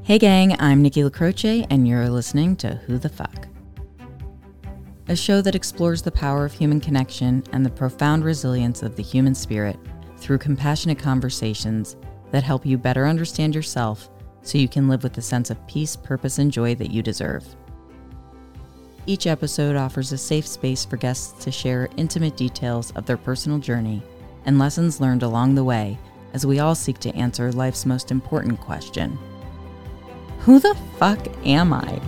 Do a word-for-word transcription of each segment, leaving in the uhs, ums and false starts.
Hey gang, I'm Nikki LaCroce, and you're listening to Who the Fuck? A show that explores the power of human connection and the profound resilience of the human spirit through compassionate conversations that help you better understand yourself so you can live with the sense of peace, purpose, and joy that you deserve. Each episode offers a safe space for guests to share intimate details of their personal journey and lessons learned along the way as we all seek to answer life's most important question. Who the fuck am I?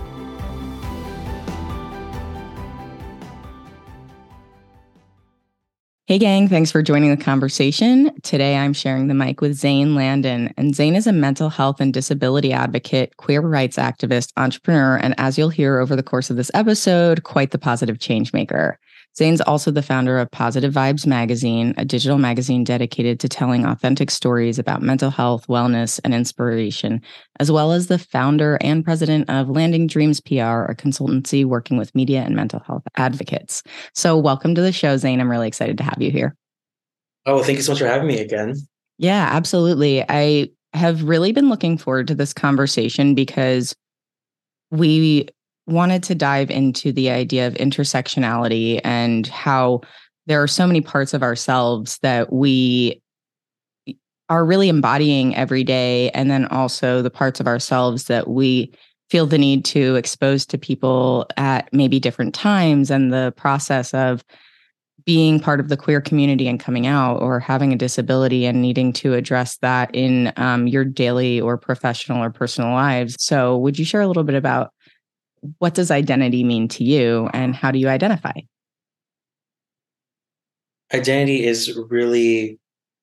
Hey gang, thanks for joining the conversation. Today I'm sharing the mic with Zane Landon, and Zane is a mental health and disability advocate, queer rights activist, entrepreneur, and as you'll hear over the course of this episode, quite the positive change maker. Zane's also the founder of Positive Vibes Magazine, a digital magazine dedicated to telling authentic stories about mental health, wellness, and inspiration, as well as the founder and president of Landing Dreams P R, a consultancy working with media and mental health advocates. So welcome to the show, Zane. I'm really excited to have you here. Oh, well, thank you so much for having me again. Yeah, absolutely. I have really been looking forward to this conversation because we wanted to dive into the idea of intersectionality and how there are so many parts of ourselves that we are really embodying every day, and then also the parts of ourselves that we feel the need to expose to people at maybe different times, and the process of being part of the queer community and coming out or having a disability and needing to address that in um, your daily or professional or personal lives. So would you share a little bit about what does identity mean to you and how do you identify? Identity is really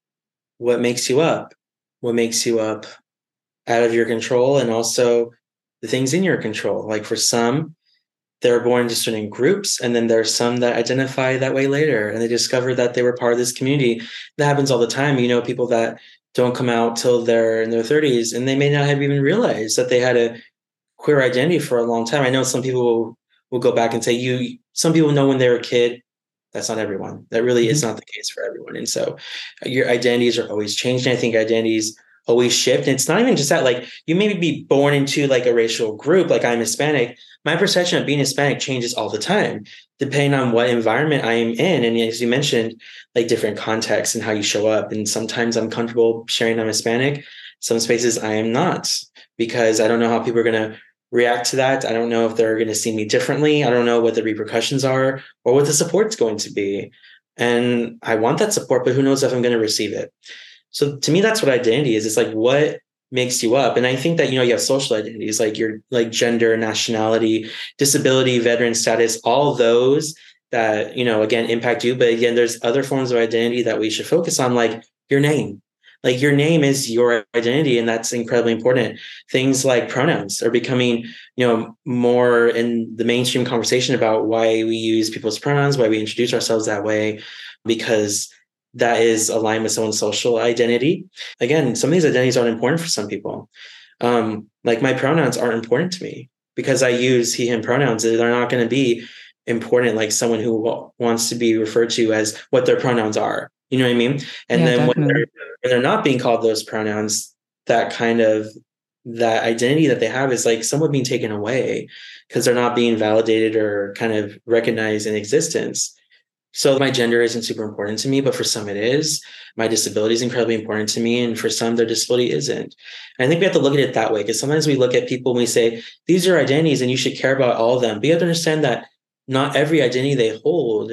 what makes you up, what makes you up out of your control, and also the things in your control. Like for some, they're born into certain groups, and then there are some that identify that way later, and they discover that they were part of this community. That happens all the time. You know, people that don't come out till they're in their thirties, and they may not have even realized that they had a queer identity for a long time. I know some people will, will go back and say, you, some people know when they were a kid. That's not everyone. That really mm-hmm. is not the case for everyone. And so your identities are always changing. I think identities always shift. And it's not even just that, like, you may be born into like a racial group, like I'm Hispanic. My perception of being Hispanic changes all the time, depending on what environment I am in. And as you mentioned, like different contexts and how you show up. And sometimes I'm comfortable sharing I'm Hispanic. Some spaces I am not, because I don't know how people are going to react to that. I don't know if they're going to see me differently. I don't know what the repercussions are or what the support's going to be. And I want that support, but who knows if I'm going to receive it. So to me, that's what identity is. It's like, what makes you up? And I think that, you know, you have social identities, like your like gender, nationality, disability, veteran status, all those that, you know, again, impact you. But again, there's other forms of identity that we should focus on, like your name. Like your name is your identity, and that's incredibly important. Things like pronouns are becoming, you know, more in the mainstream conversation about why we use people's pronouns, why we introduce ourselves that way, because that is aligned with someone's social identity. Again, some of these identities aren't important for some people. Um, like my pronouns aren't important to me because I use he, him pronouns. They're not going to be important like someone who wants to be referred to as what their pronouns are. You know what I mean? And yeah, then when they're, when they're not being called those pronouns, that kind of, that identity that they have is like somewhat being taken away because they're not being validated or kind of recognized in existence. So my gender isn't super important to me, but for some it is. My disability is incredibly important to me, and for some their disability isn't. And I think we have to look at it that way, because sometimes we look at people and we say, these are identities and you should care about all of them. But you have to understand that not every identity they hold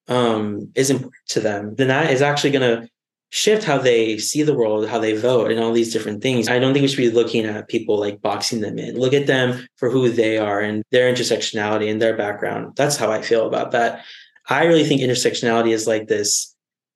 um, is important to them. Then that is actually going to shift how they see the world, how they vote, and all these different things. I don't think we should be looking at people like boxing them in. Look at them for who they are and their intersectionality and their background. That's how I feel about that. I really think intersectionality is like this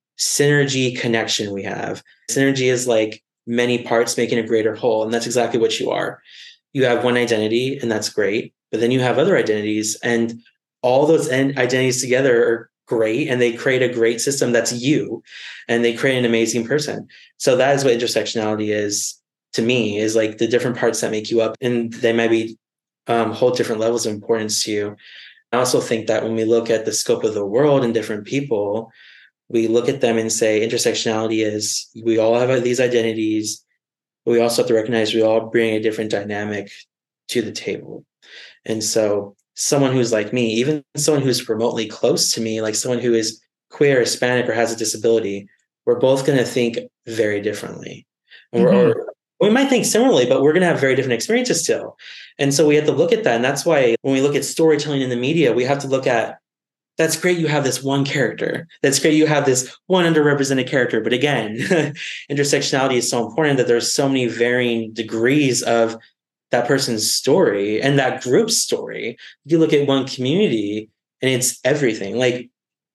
synergy connection we have. Synergy is like many parts making a greater whole. And that's exactly what you are. You have one identity, and that's great. But then you have other identities, and all those identities together are great, and they create a great system that's you, and they create an amazing person. So that is what intersectionality is to me, is like the different parts that make you up, and they might be um, hold different levels of importance to you. I also think that when we look at the scope of the world and different people, we look at them and say intersectionality is we all have these identities. but we also have to recognize we all bring a different dynamic to the table. And so someone who's like me, even someone who's remotely close to me, like someone who is queer, Hispanic, or has a disability, we're both going to think very differently. Mm-hmm. Or, or we might think similarly, but we're going to have very different experiences still. And so we have to look at that. And that's why when we look at storytelling in the media, we have to look at, that's great you have this one character. That's great you have this one underrepresented character. But again, intersectionality is so important that there's so many varying degrees of that person's story and that group's story. You look at one community and it's everything. Like,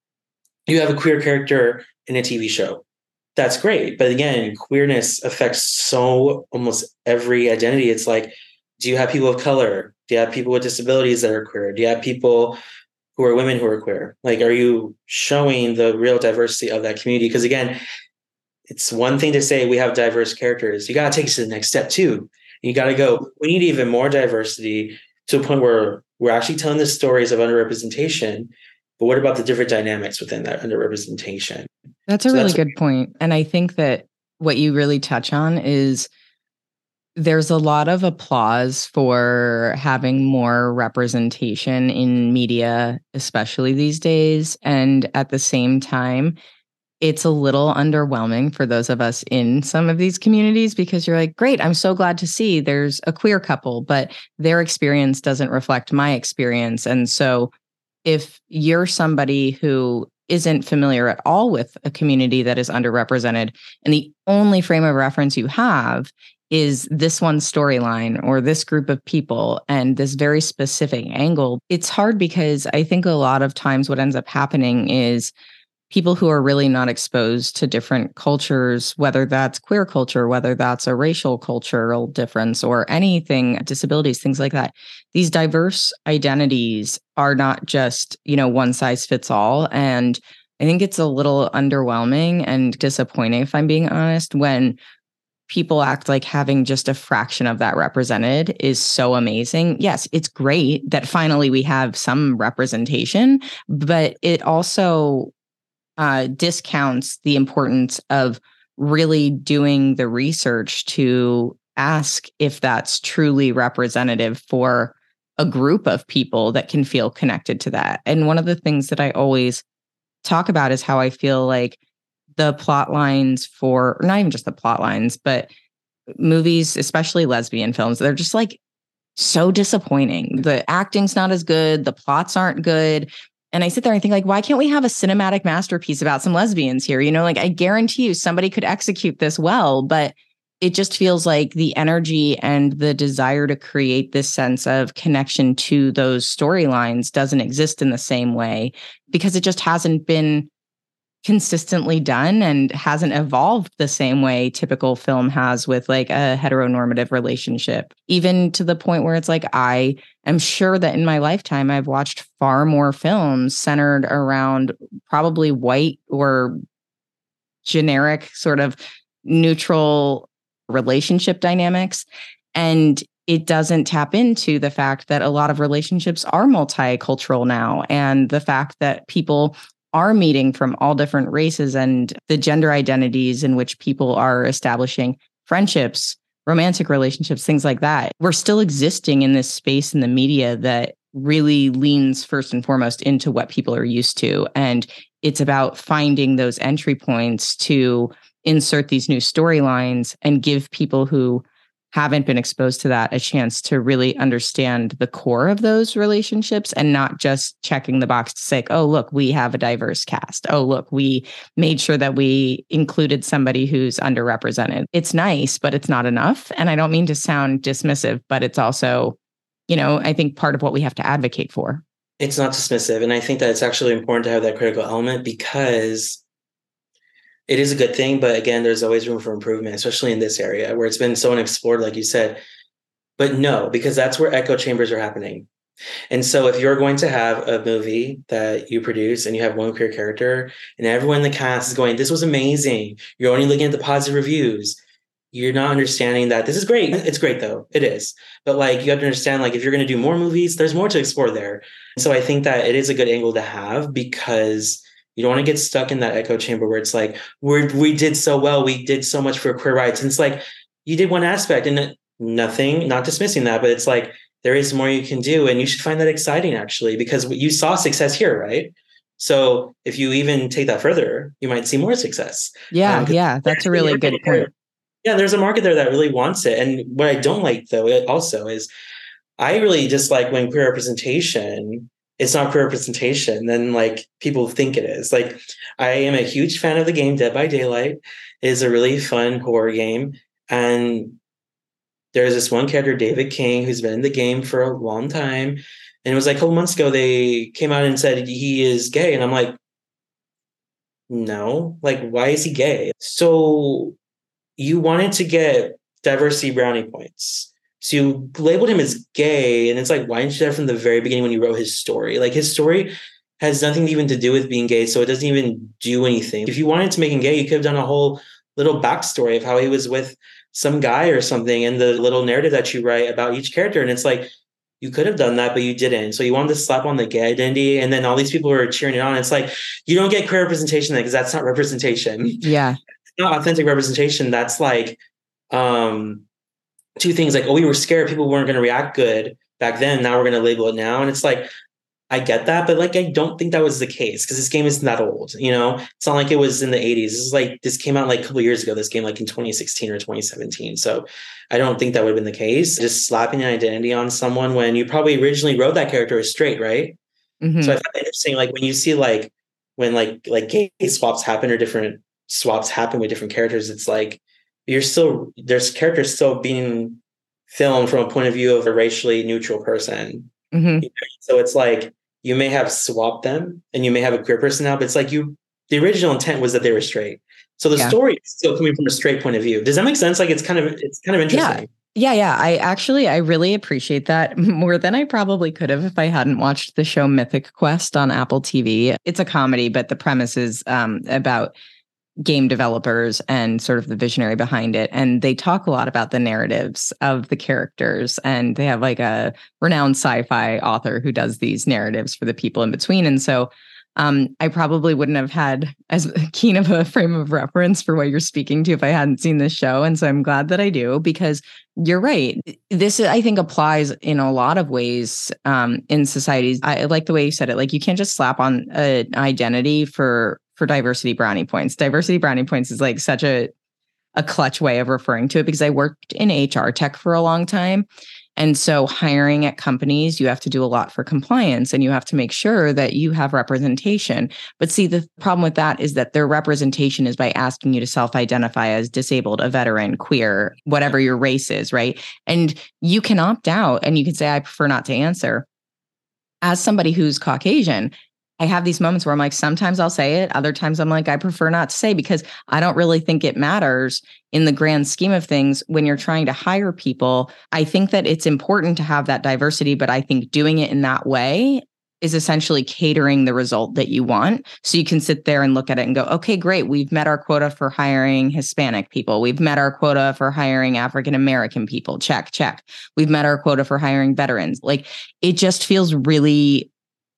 you have a queer character in a T V show. That's great. But again, queerness affects so almost every identity. It's like, do you have people of color? Do you have people with disabilities that are queer? Do you have people who are women who are queer? Like, are you showing the real diversity of that community? Because again, it's one thing to say we have diverse characters. You got to take it to the next step too. You got to go, we need even more diversity to a point where we're actually telling the stories of underrepresentation. But what about the different dynamics within that underrepresentation? That's a so really that's good point. And I think that what you really touch on is there's a lot of applause for having more representation in media, especially these days. And at the same time, it's a little underwhelming for those of us in some of these communities because you're like, great, I'm so glad to see there's a queer couple, but their experience doesn't reflect my experience. And so if you're somebody who isn't familiar at all with a community that is underrepresented, and the only frame of reference you have is this one storyline or this group of people and this very specific angle, it's hard because I think a lot of times what ends up happening is people who are really not exposed to different cultures, whether that's queer culture, whether that's a racial cultural difference or anything, disabilities, things like that. These diverse identities are not just, you know, one size fits all. And I think it's a little underwhelming and disappointing, if I'm being honest, when people act like having just a fraction of that represented is so amazing. Yes, it's great that finally we have some representation, but it also Uh, discounts the importance of really doing the research to ask if that's truly representative for a group of people that can feel connected to that. And one of the things that I always talk about is how I feel like the plot lines for, or not even just the plot lines, but movies, especially lesbian films, they're just like so disappointing. The acting's not as good, the plots aren't good. And I sit there and think, like, why can't we have a cinematic masterpiece about some lesbians here? You know, like, I guarantee you somebody could execute this well, but it just feels like the energy and the desire to create this sense of connection to those storylines doesn't exist in the same way because it just hasn't been consistently done and hasn't evolved the same way typical film has with like a heteronormative relationship, even to the point where it's like, I am sure that in my lifetime, I've watched far more films centered around probably white or generic sort of neutral relationship dynamics. And it doesn't tap into the fact that a lot of relationships are multicultural now, and the fact that people are meeting from all different races and the gender identities in which people are establishing friendships, romantic relationships, things like that. We're still existing in this space in the media that really leans first and foremost into what people are used to. And it's about finding those entry points to insert these new storylines and give people who haven't been exposed to that a chance to really understand the core of those relationships and not just checking the box to say, oh, look, we have a diverse cast. Oh, look, we made sure that we included somebody who's underrepresented. It's nice, but it's not enough. And I don't mean to sound dismissive, but it's also, you know, I think part of what we have to advocate for. It's not dismissive. And I think that it's actually important to have that critical element because it is a good thing, but again, there's always room for improvement, especially in this area where it's been so unexplored, like you said. But no, because that's where echo chambers are happening. And so if you're going to have a movie that you produce and you have one queer character and everyone in the cast is going, this was amazing, you're only looking at the positive reviews, you're not understanding that this is great. It's great though. It is. But like, you have to understand, like, if you're going to do more movies, there's more to explore there. So I think that it is a good angle to have because you don't want to get stuck in that echo chamber where it's like, we we did so well. We did so much for queer rights. And it's like, you did one aspect and nothing, not dismissing that, but it's like, there is more you can do. And you should find that exciting, actually, because you saw success here, right? So if you even take that further, you might see more success. Yeah, Um, yeah, that's a really good point. Yeah, there's a market there that really wants it. And what I don't like, though, also is I really dislike when queer representation, it's not queer representation, then like people think it is. Like, I am a huge fan of the game Dead by Daylight. It is a really fun horror game. And there's this one character, David King, who's been in the game for a long time. And it was like a couple months ago, they came out and said he is gay. And I'm like, no, like, why is he gay? So you wanted to get diversity brownie points. So you labeled him as gay. And it's like, why didn't you do that from the very beginning when you wrote his story? Like, his story has nothing even to do with being gay. So it doesn't even do anything. If you wanted to make him gay, you could have done a whole little backstory of how he was with some guy or something, and the little narrative that you write about each character. And it's like, you could have done that, but you didn't. So you wanted to slap on the gay identity, and then all these people were cheering it on. It's like, you don't get queer representation because that's not representation. Yeah. It's not authentic representation. That's like um, two things like, oh, we were scared people weren't going to react good back then. Now we're going to label it now. And it's like, I get that, but like, I don't think that was the case because this game isn't that old, you know? It's not like it was in the eighties. This is like, this came out like a couple of years ago, this game, like in twenty sixteen or twenty seventeen. So I don't think that would have been the case. Just slapping an identity on someone when you probably originally wrote that character as straight, right? Mm-hmm. So I find it interesting, like when you see like, when like, like gay swaps happen or different swaps happen with different characters, it's like, you're still, there's characters still being filmed from a point of view of a racially neutral person. Mm-hmm. So it's like, you may have swapped them and you may have a queer person now, but it's like you, the original intent was that they were straight. So the yeah. story is still coming from a straight point of view. Does that make sense? Like, it's kind of, it's kind of interesting. Yeah. Yeah. Yeah. I actually, I really appreciate that more than I probably could have if I hadn't watched the show Mythic Quest on Apple T V. It's a comedy, but the premise is um, about game developers and sort of the visionary behind it. And they talk a lot about the narratives of the characters. And they have like a renowned sci-fi author who does these narratives for the people in between. And so um, I probably wouldn't have had as keen of a frame of reference for what you're speaking to if I hadn't seen this show. And so I'm glad that I do, because you're right. This, I think, applies in a lot of ways um, in societies. I like the way you said it. Like, you can't just slap on an identity for for diversity brownie points. Diversity brownie points is like such a, a clutch way of referring to it, because I worked in H R tech for a long time. And so hiring at companies, you have to do a lot for compliance and you have to make sure that you have representation. But see, the problem with that is that their representation is by asking you to self-identify as disabled, a veteran, queer, whatever your race is, right? And you can opt out and you can say, I prefer not to answer. As somebody who's Caucasian, I have these moments where I'm like, sometimes I'll say it. Other times I'm like, I prefer not to say, because I don't really think it matters in the grand scheme of things when you're trying to hire people. I think that it's important to have that diversity, but I think doing it in that way is essentially catering the result that you want. So you can sit there and look at it and go, okay, great. We've met our quota for hiring Hispanic people. We've met our quota for hiring African-American people. Check, check. We've met our quota for hiring veterans. Like, it just feels really,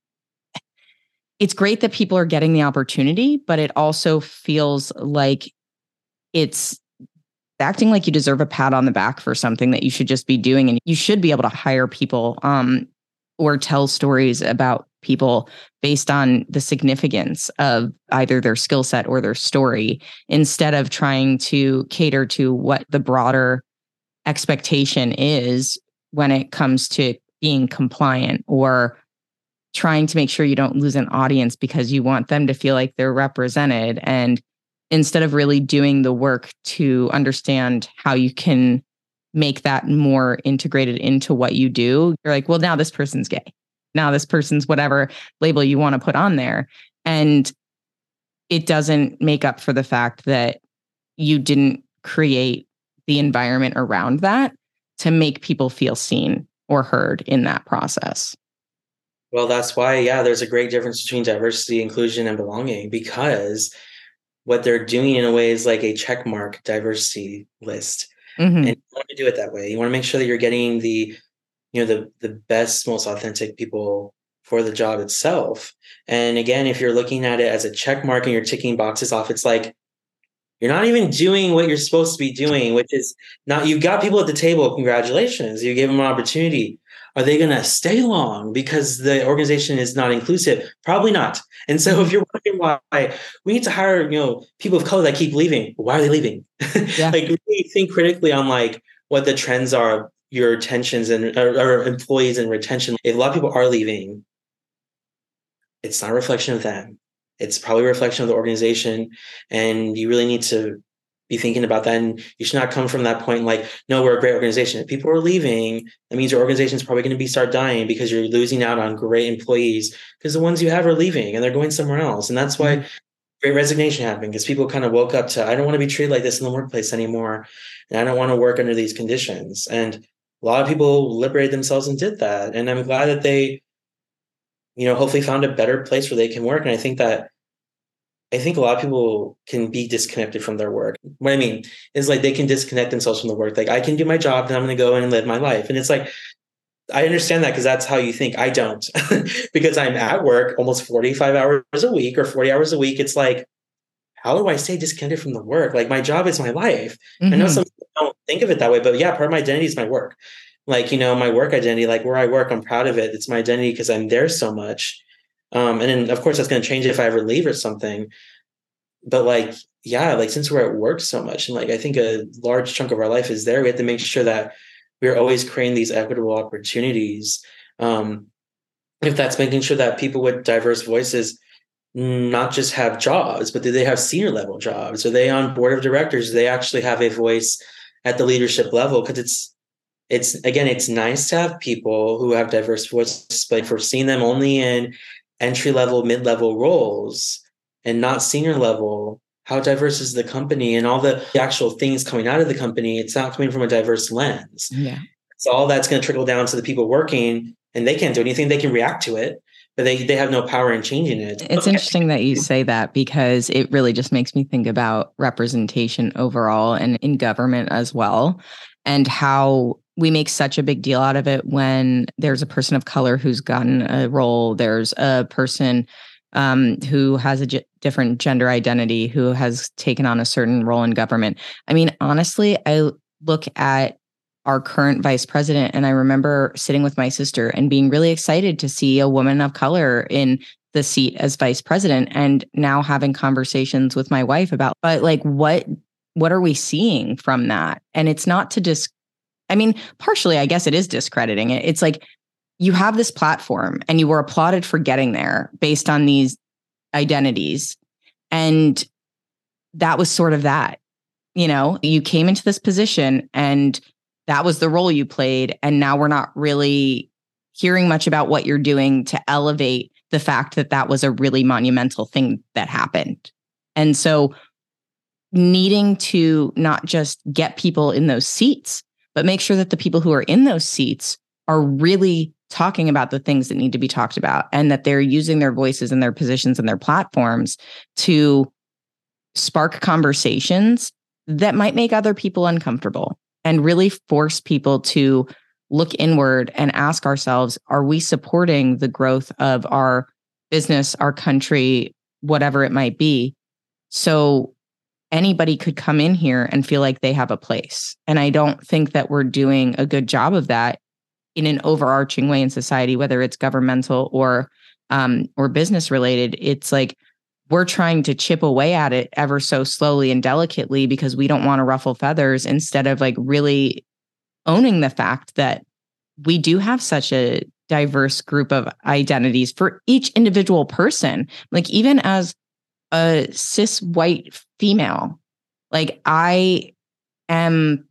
it's great that people are getting the opportunity, but it also feels like it's acting like you deserve a pat on the back for something that you should just be doing. And you should be able to hire people um, or tell stories about people based on the significance of either their skill set or their story, instead of trying to cater to what the broader expectation is when it comes to being compliant, or trying to make sure you don't lose an audience because you want them to feel like they're represented. And instead of really doing the work to understand how you can make that more integrated into what you do, you're like, well, now this person's gay. Now this person's whatever label you want to put on there. And it doesn't make up for the fact that you didn't create the environment around that to make people feel seen or heard in that process. Well, that's why, yeah, there's a great difference between diversity, inclusion, and belonging, because what they're doing in a way is like a checkmark diversity list. Mm-hmm. And you want to do it that way. You want to make sure that you're getting the, you know, the the best, most authentic people for the job itself. And again, if you're looking at it as a check mark and you're ticking boxes off, it's like, You're not even doing what you're supposed to be doing, which is not, you've got people at the table. Congratulations. You gave them an opportunity. Are they going to stay long because the organization is not inclusive? Probably not. And so if you're wondering why we need to hire, you know, people of color that keep leaving, why are they leaving? Yeah. Like, really think critically on like what the trends are, your tensions and or, or employees and retention. If a lot of people are leaving, it's not a reflection of them. It's probably a reflection of the organization. And you really need to be thinking about that. And you should not come from that point like, no, we're a great organization. If people are leaving, that means your organization is probably going to be start dying because you're losing out on great employees because the ones you have are leaving and they're going somewhere else. And that's why great resignation happened, because people kind of woke up to, I don't want to be treated like this in the workplace anymore. And I don't want to work under these conditions. And a lot of people liberated themselves and did that. And I'm glad that they, you know, hopefully found a better place where they can work. And I think that I think a lot of people can be disconnected from their work. What I mean is like they can disconnect themselves from the work. Like, I can do my job and I'm going to go in and live my life. And it's like, I understand that because that's how you think. I don't because I'm at work almost forty-five hours a week or forty hours a week. It's like, how do I stay disconnected from the work? Like, my job is my life. Mm-hmm. I know some people don't think of it that way, but yeah, part of my identity is my work. Like, you know, my work identity, like where I work, I'm proud of it. It's my identity because I'm there so much. Um, and then, of course, that's going to change if I ever leave or something. But like, yeah, like since we're at work so much, and like I think a large chunk of our life is there, we have to make sure that we're always creating these equitable opportunities. Um, if that's making sure that people with diverse voices not just have jobs, but do they have senior level jobs? Are they on board of directors? Do they actually have a voice at the leadership level? Because it's it's again, it's nice to have people who have diverse voices, but if we're seeing them only in entry level, mid level roles and not senior level, how diverse is the company and all the actual things coming out of the company? It's not coming from a diverse lens. Yeah. So all that's going to trickle down to the people working, and they can't do anything. They can react to it, but they, they have no power in changing it. It's okay. Interesting that you say that, because it really just makes me think about representation overall and in government as well, and how we make such a big deal out of it when there's a person of color who's gotten a role. There's a person um, who has a g- different gender identity who has taken on a certain role in government. I mean, honestly, I look at our current vice president, and I remember sitting with my sister and being really excited to see a woman of color in the seat as vice president, and now having conversations with my wife about, but like, what, what are we seeing from that? And it's not to dis, I mean, partially, I guess it is discrediting it. It's like, you have this platform and you were applauded for getting there based on these identities. And that was sort of that, you know, you came into this position and that was the role you played. And now we're not really hearing much about what you're doing to elevate the fact that that was a really monumental thing that happened. And so needing to not just get people in those seats, but make sure that the people who are in those seats are really talking about the things that need to be talked about, and that they're using their voices and their positions and their platforms to spark conversations that might make other people uncomfortable, and really force people to look inward and ask ourselves, are we supporting the growth of our business, our country, whatever it might be? So anybody could come in here and feel like they have a place. And I don't think that we're doing a good job of that in an overarching way in society, whether it's governmental or um, or business related. It's like we're trying to chip away at it ever so slowly and delicately because we don't want to ruffle feathers, instead of like really owning the fact that we do have such a diverse group of identities for each individual person. Like, even as a cis white female, like I am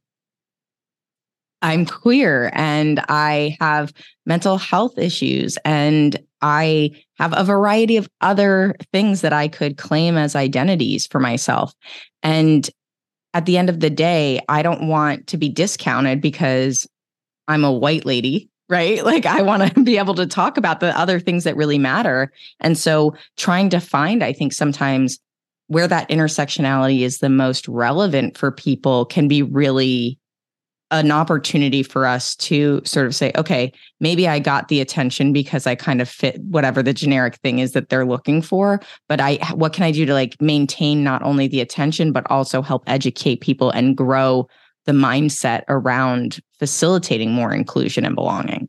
I'm queer and I have mental health issues and I have a variety of other things that I could claim as identities for myself. And at the end of the day, I don't want to be discounted because I'm a white lady, right? Like, I want to be able to talk about the other things that really matter. And so trying to find, I think sometimes where that intersectionality is the most relevant for people can be really an opportunity for us to sort of say, okay, maybe I got the attention because I kind of fit whatever the generic thing is that they're looking for. But I, what can I do to like maintain not only the attention, but also help educate people and grow the mindset around facilitating more inclusion and belonging?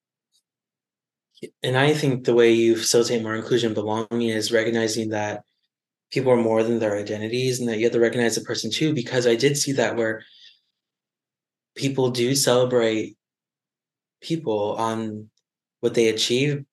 And I think the way you facilitate more inclusion and belonging is recognizing that people are more than their identities and that you have to recognize the person too, because I did see that where people do celebrate people on what they achieve,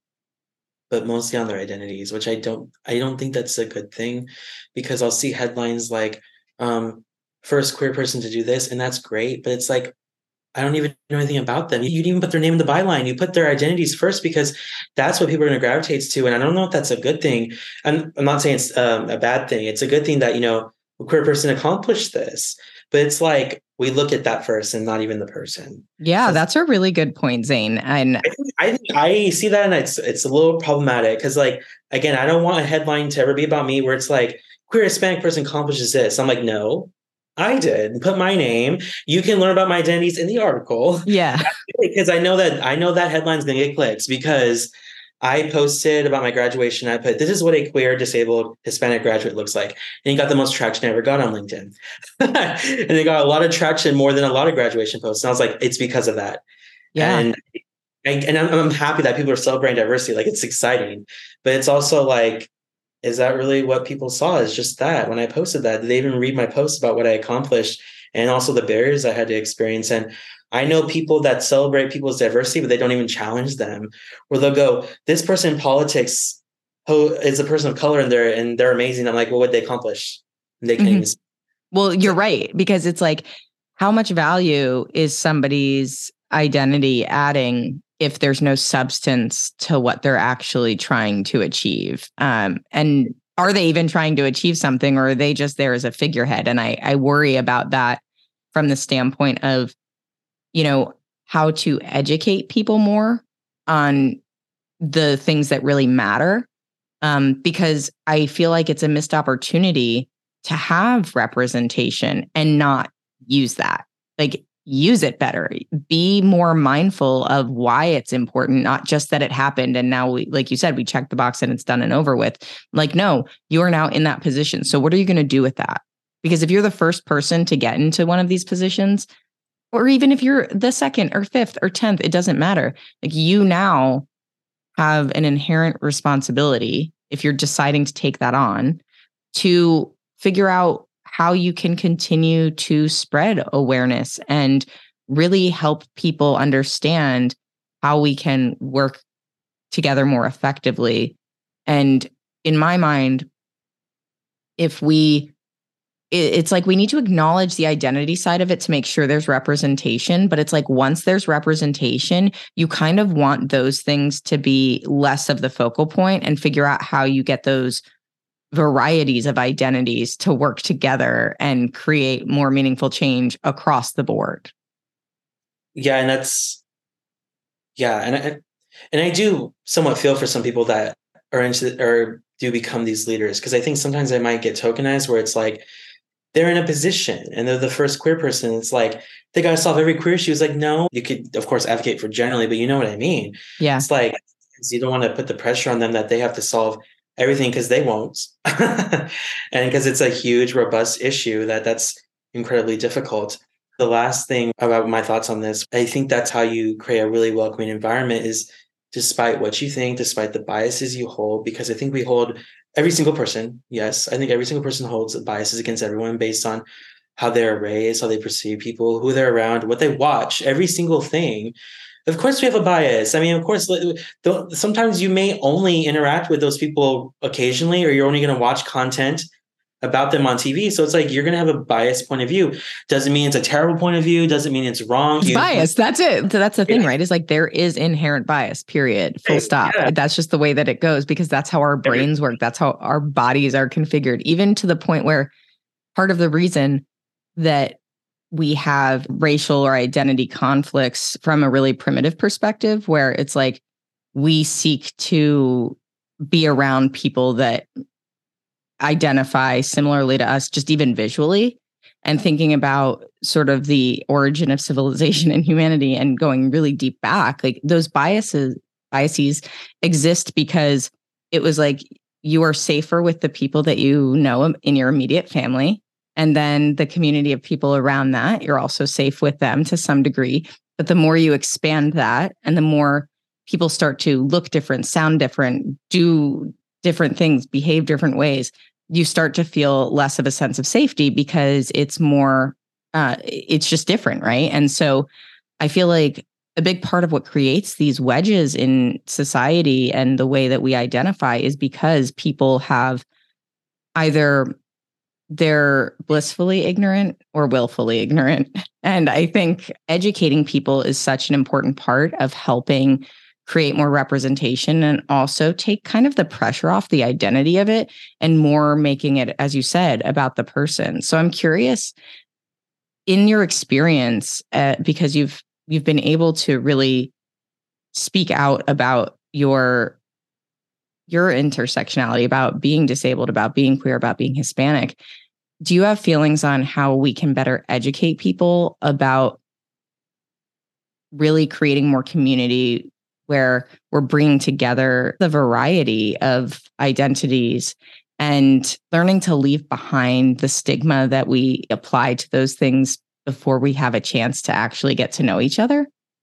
but mostly on their identities, which I don't I don't think that's a good thing, because I'll see headlines like um first queer person to do this, and that's great, but it's like I don't even know anything about them. You didn't even put their name in the byline. You put their identities first because that's what people are going to gravitate to. And I don't know if that's a good thing. I'm, I'm not saying it's um, a bad thing. It's a good thing that, you know, a queer person accomplished this. But it's like we look at that first and not even the person. Yeah, so that's a really good point, Zane. And I think, I think I see that, and it's it's a little problematic because, like, again, I don't want a headline to ever be about me where it's like queer Hispanic person accomplishes this. I'm like, no. I did put my name. You can learn about my identities in the article. Yeah. Because I know that I know that headline's gonna get clicks because I posted about my graduation. I put, this is what a queer, disabled, Hispanic graduate looks like. And it got the most traction I ever got on LinkedIn. And it got a lot of traction, more than a lot of graduation posts. And I was like, it's because of that. Yeah. And and I'm, I'm happy that people are celebrating diversity. Like, it's exciting. But it's also like, is that really what people saw? Is just that when I posted that, did they even read my post about what I accomplished and also the barriers I had to experience? And I know people that celebrate people's diversity, but they don't even challenge them, where they'll go, this person in politics who is a person of color and they're, and they're amazing. I'm like, well, what did they accomplish? And they can't mm-hmm. even. Well, you're right, because it's like, how much value is somebody's identity adding if there's no substance to what they're actually trying to achieve? Um, and are they even trying to achieve something, or are they just there as a figurehead? And I, I worry about that from the standpoint of, you know, how to educate people more on the things that really matter. Um, because I feel like it's a missed opportunity to have representation and not use that. Like, use it better, be more mindful of why it's important, not just that it happened and now we, like you said, we check the box and it's done and over with. Like, no, you're now in that position. So what are you going to do with that? Because if you're the first person to get into one of these positions, or even if you're the second or fifth or tenth, it doesn't matter. Like, you now have an inherent responsibility, if you're deciding to take that on, to figure out how you can continue to spread awareness and really help people understand how we can work together more effectively. And in my mind, if we, it's like we need to acknowledge the identity side of it to make sure there's representation. But it's like, once there's representation, you kind of want those things to be less of the focal point and figure out how you get those varieties of identities to work together and create more meaningful change across the board. Yeah, and that's yeah, and I, and I do somewhat feel for some people that are into or do become these leaders, because I think sometimes they might get tokenized, where it's like they're in a position and they're the first queer person. It's like they got to solve every queer issue. It's like, no, you could of course advocate for generally, but you know what I mean. Yeah, it's like you don't want to put the pressure on them that they have to solve everything, because they won't. And because it's a huge, robust issue, that that's incredibly difficult. The last thing about my thoughts on this, I think that's how you create a really welcoming environment, is despite what you think, despite the biases you hold, because I think we hold every single person. Yes, I think every single person holds biases against everyone based on how they're raised, how they perceive people, who they're around, what they watch, every single thing. Of course, we have a bias. I mean, of course, sometimes you may only interact with those people occasionally, or you're only going to watch content about them on T V. So it's like you're going to have a biased point of view. Doesn't mean it's a terrible point of view. Doesn't mean it's wrong. It's you, bias. That's it. That's the thing, yeah. right? Is like there is inherent bias, period. Full stop. Yeah. That's just the way that it goes, because that's how our brains work. That's how our bodies are configured, even to the point where part of the reason that we have racial or identity conflicts from a really primitive perspective, where it's like we seek to be around people that identify similarly to us, just even visually. and thinking about sort of the origin of civilization and humanity and going really deep back, like those biases, biases exist because it was like you are safer with the people that you know in your immediate family. And then the community of people around that, you're also safe with them to some degree. But the more you expand that and the more people start to look different, sound different, do different things, behave different ways, you start to feel less of a sense of safety because it's more, uh, it's just different, right? And so I feel like a big part of what creates these wedges in society and the way that we identify is because people have either they're blissfully ignorant or willfully ignorant. And I think educating people is such an important part of helping create more representation and also take kind of the pressure off the identity of it and more making it, as you said, about the person. So I'm curious, in your experience, uh, because you've you've been able to really speak out about your your intersectionality, about being disabled, about being queer, about being Hispanic. Do you have feelings on how we can better educate people about really creating more community where we're bringing together the variety of identities and learning to leave behind the stigma that we apply to those things before we have a chance to actually get to know each other?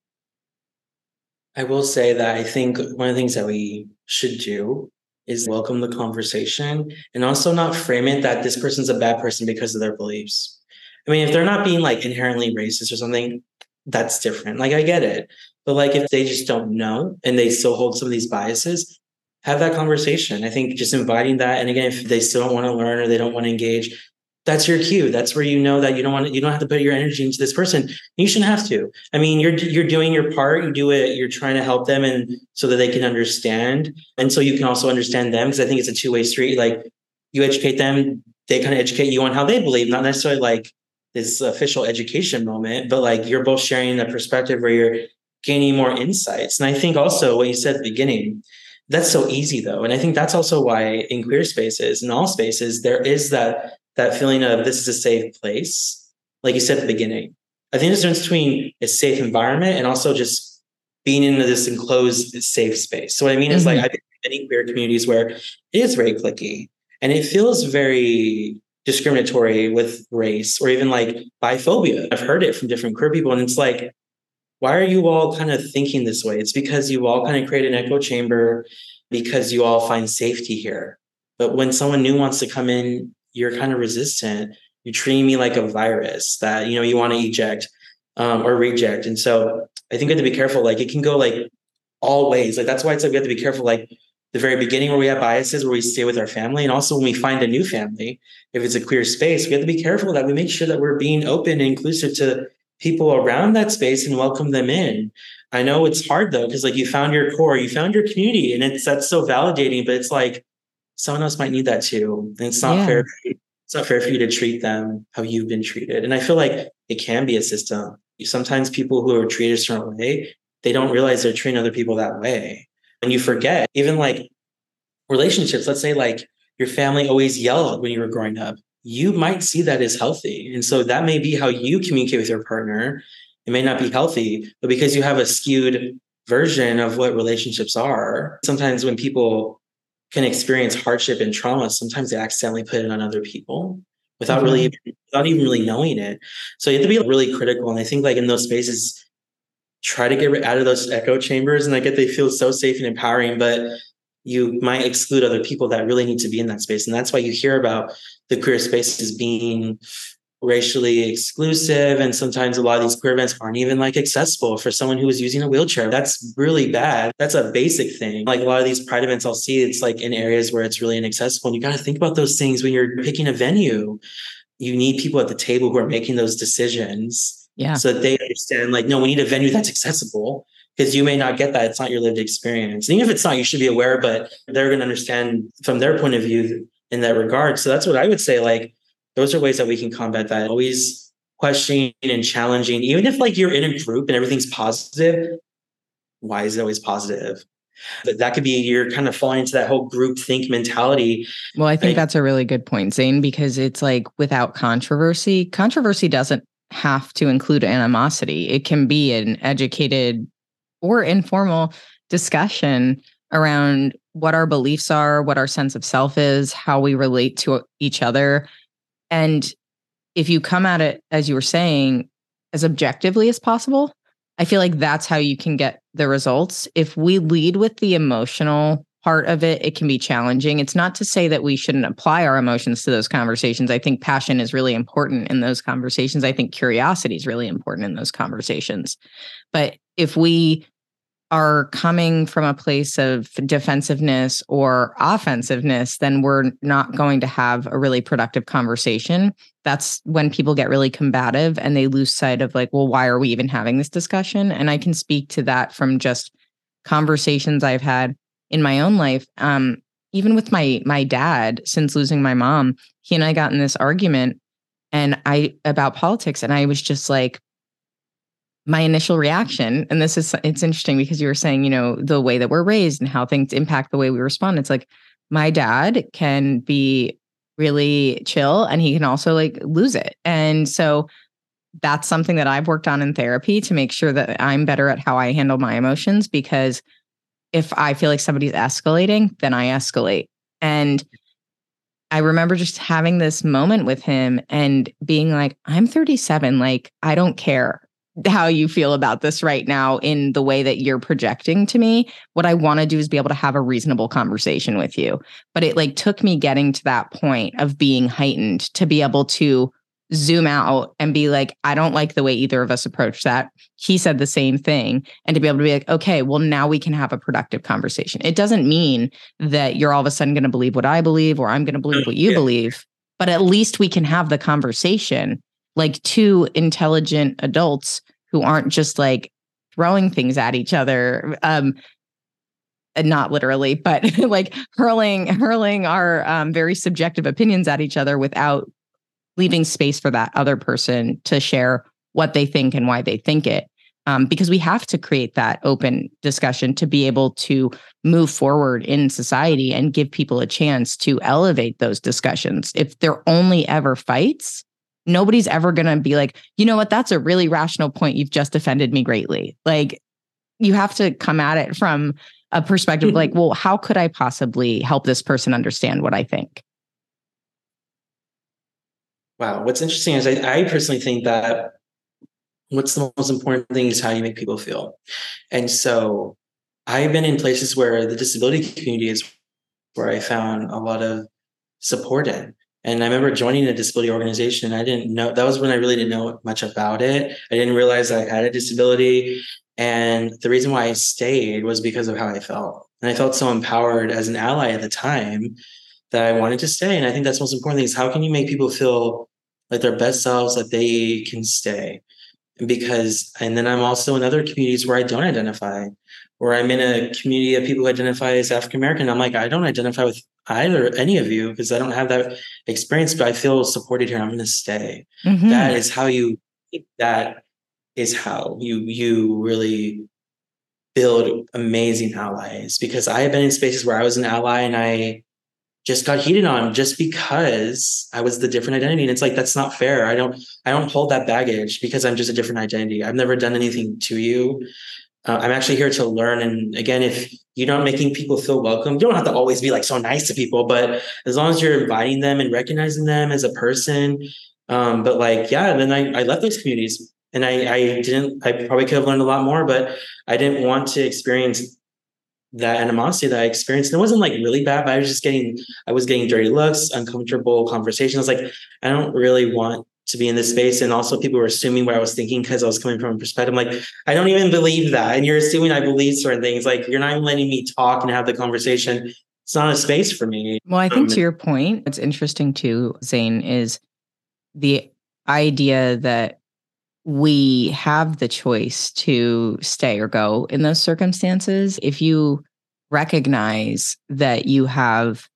I will say that I think one of the things that we should do is welcome the conversation and also not frame it that this person's a bad person because of their beliefs. I mean, if they're not being like inherently racist or something, that's different. Like, I get it. But like, if they just don't know and they still hold some of these biases, have that conversation. I think just inviting that. And again, if they still don't want to learn or they don't want to engage, that's your cue. That's where you know that you don't want to, you don't have to put your energy into this person. You shouldn't have to. I mean, you're you're doing your part. You do it. You're trying to help them, and so that they can understand, and so you can also understand them. Because I think it's a two way street. Like, you educate them, they kind of educate you on how they believe. Not necessarily like this official education moment, but like you're both sharing a perspective where you're gaining more insights. And I think also what you said at the beginning, that's so easy though, and I think that's also why in queer spaces, in all spaces, there is that. That feeling of this is a safe place, like you said at the beginning. I think there's a difference between a safe environment and also just being in this enclosed, safe space. So what I mean mm-hmm. is like I've been in many queer communities where it is very cliquey and it feels very discriminatory with race or even like biphobia. I've heard it from different queer people, and it's like, why are you all kind of thinking this way? It's because you all kind of create an echo chamber because you all find safety here. But when someone new wants to come in, you're kind of resistant. You're treating me like a virus that, you know, you want to eject um, or reject. And so I think we have to be careful. Like, it can go like all ways. Like, that's why it's like we have to be careful. Like the very beginning where we have biases, where we stay with our family. And also when we find a new family, if it's a queer space, we have to be careful that we make sure that we're being open and inclusive to people around that space and welcome them in. I know it's hard though, because like you found your core, you found your community, and it's that's so validating, but it's like, someone else might need that too. And it's not yeah. fair. It's not fair for you to treat them how you've been treated. And I feel like it can be a system. Sometimes people who are treated a certain way, they don't realize they're treating other people that way. And you forget, even like relationships, let's say like your family always yelled when you were growing up. You might see that as healthy. And so that may be how you communicate with your partner. It may not be healthy, but because you have a skewed version of what relationships are, sometimes when people can experience hardship and trauma, sometimes they accidentally put it on other people without mm-hmm. really, without even really knowing it. So you have to be really critical. And I think like in those spaces, try to get out of those echo chambers. And I get they feel so safe and empowering, but you might exclude other people that really need to be in that space. And that's why you hear about the queer spaces being racially exclusive. And sometimes a lot of these queer events aren't even like accessible for someone who is using a wheelchair. That's really bad. That's a basic thing. Like a lot of these pride events I'll see, it's like in areas where it's really inaccessible. And you got to think about those things when you're picking a venue. You need people at the table who are making those decisions. Yeah. So that they understand like, no, we need a venue that's accessible, because you may not get that. It's not your lived experience. And even if it's not, you should be aware, but they're going to understand from their point of view in that regard. So that's what I would say. Like, those are ways that we can combat that. Always questioning and challenging, even if like you're in a group and everything's positive. Why is it always positive? That, that could be, you're kind of falling into that whole group think mentality. Well, I think like, that's a really good point, Zane, because it's like without controversy, controversy doesn't have to include animosity. It can be an educated or informal discussion around what our beliefs are, what our sense of self is, how we relate to each other. And if you come at it, as you were saying, as objectively as possible, I feel like that's how you can get the results. If we lead with the emotional part of it, it can be challenging. It's not to say that we shouldn't apply our emotions to those conversations. I think passion is really important in those conversations. I think curiosity is really important in those conversations. But if we are coming from a place of defensiveness or offensiveness, then we're not going to have a really productive conversation. That's when people get really combative and they lose sight of like, well, why are we even having this discussion? And I can speak to that from just conversations I've had in my own life. Um, even with my my dad, since losing my mom, he and I got in this argument and I about politics. And I was just like, my initial reaction, and this is, it's interesting because you were saying, you know, the way that we're raised and how things impact the way we respond. It's like, my dad can be really chill and he can also like lose it. And so that's something that I've worked on in therapy to make sure that I'm better at how I handle my emotions, because if I feel like somebody's escalating, then I escalate. And I remember just having this moment with him and being like, I'm thirty-seven, like, I don't care how you feel about this right now in the way that you're projecting to me. What I want to do is be able to have a reasonable conversation with you. But it like took me getting to that point of being heightened to be able to zoom out and be like, I don't like the way either of us approach that. He said the same thing. And to be able to be like, okay, well, now we can have a productive conversation. It doesn't mean that you're all of a sudden going to believe what I believe or I'm going to believe what you yeah. believe, but at least we can have the conversation like two intelligent adults who aren't just like throwing things at each other. Um, not literally, but like hurling, hurling our um, very subjective opinions at each other without leaving space for that other person to share what they think and why they think it. Um, because we have to create that open discussion to be able to move forward in society and give people a chance to elevate those discussions. If they're only ever fights, nobody's ever going to be like, you know what, that's a really rational point. You've just offended me greatly. Like, you have to come at it from a perspective like, well, how could I possibly help this person understand what I think? Wow. What's interesting is I, I personally think that what's the most important thing is how you make people feel. And so I've been in places where the disability community is where I found a lot of support in. And I remember joining a disability organization. I didn't know, that was when I really didn't know much about it. I didn't realize I had a disability. And the reason why I stayed was because of how I felt. And I felt so empowered as an ally at the time that I wanted to stay. And I think that's the most important thing is how can you make people feel like their best selves, that they can stay? Because, and then I'm also in other communities where I don't identify, where I'm in a community of people who identify as African-American. I'm like, I don't identify with either, any of you, because I don't have that experience, but I feel supported here. I'm going to stay. Mm-hmm. That is how you, that is how you, you really build amazing allies, because I have been in spaces where I was an ally and I just got heated on just because I was the different identity. And it's like, that's not fair. I don't, I don't hold that baggage because I'm just a different identity. I've never done anything to you. Uh, I'm actually here to learn. And again, if you're not making people feel welcome, you don't have to always be like so nice to people, but as long as you're inviting them and recognizing them as a person. Um, but like, yeah, then I, I left those communities and I, I didn't, I probably could have learned a lot more, but I didn't want to experience that animosity that I experienced. And it wasn't like really bad, but I was just getting, I was getting dirty looks, uncomfortable conversations. Like, I don't really want to be in this space. And also people were assuming what I was thinking because I was coming from a perspective. I'm like, I don't even believe that. And you're assuming I believe certain things. Like, you're not even letting me talk and have the conversation. It's not a space for me. Well, I think um, to your point, what's interesting too, Zane, is the idea that we have the choice to stay or go in those circumstances. If you recognize that you have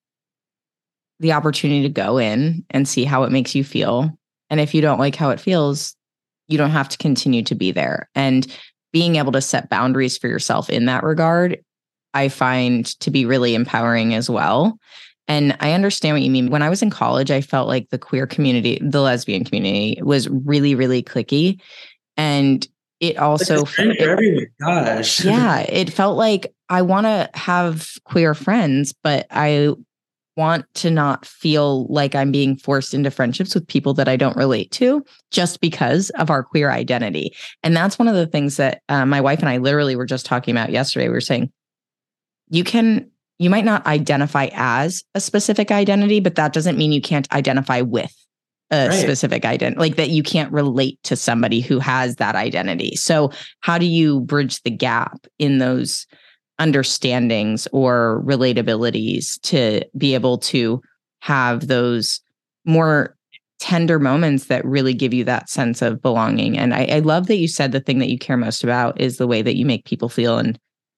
the opportunity to go in and see how it makes you feel, and if you don't like how it feels, you don't have to continue to be there. And being able to set boundaries for yourself in that regard I find to be really empowering as well. And I understand what you mean. When I was in college, I felt like the queer community, the lesbian community, was really, really cliquey. And it also, Like for everyone. Gosh. Yeah, it felt like I want to have queer friends, but I want to not feel like I'm being forced into friendships with people that I don't relate to just because of our queer identity. And that's one of the things that uh, my wife and I literally were just talking about yesterday. We were saying, you can, you might not identify as a specific identity, but that doesn't mean you can't identify with a right. specific identity, like that you can't relate to somebody who has that identity. So how do you bridge the gap in those understandings or relatabilities to be able to have those more tender moments that really give you that sense of belonging? And I, I love that you said the thing that you care most about is the way that you make people feel. And